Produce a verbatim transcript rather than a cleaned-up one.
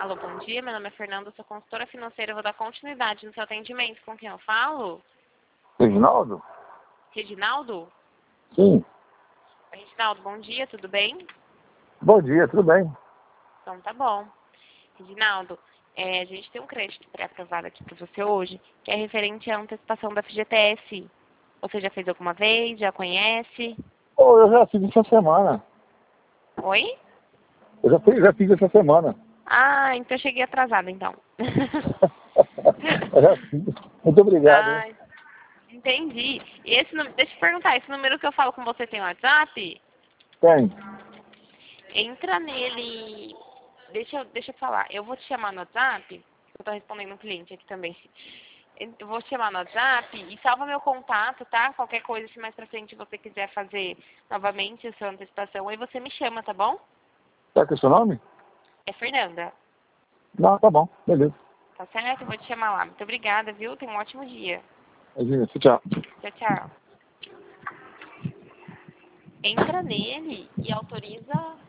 Alô, bom dia. Meu nome é Fernanda, sou consultora financeira. Eu vou dar continuidade no seu atendimento. Com quem eu falo? Reginaldo? Reginaldo? Sim. Oi, Reginaldo, bom dia, tudo bem? Bom dia, tudo bem? Então tá bom. Reginaldo, é, a gente tem um crédito pré-aprovado aqui para você hoje, que é referente à antecipação da F G T S. Você já fez alguma vez? Já conhece? Oh, eu já fiz essa semana. Oi? Eu já, fiz, já fiz essa semana. Ah, então eu cheguei atrasada, então. Eu já fiz. Muito obrigado, hein? Ah, entendi. E esse, nú- deixa eu te perguntar, esse número que eu falo com você tem WhatsApp? Tem. Entra nele. Deixa eu, deixa eu falar. Eu vou te chamar no WhatsApp. Eu tô respondendo um cliente aqui também. Eu vou te chamar no WhatsApp e salva meu contato, tá? Qualquer coisa, se mais pra frente você quiser fazer novamente a sua antecipação, aí você me chama, tá bom? Qual que é o seu nome? É Fernanda. Não, tá bom. Beleza. Tá certo? Eu vou te chamar lá. Muito obrigada, viu? Tenha um ótimo dia. Imagina, tchau. Tchau, tchau. Entra nele e autoriza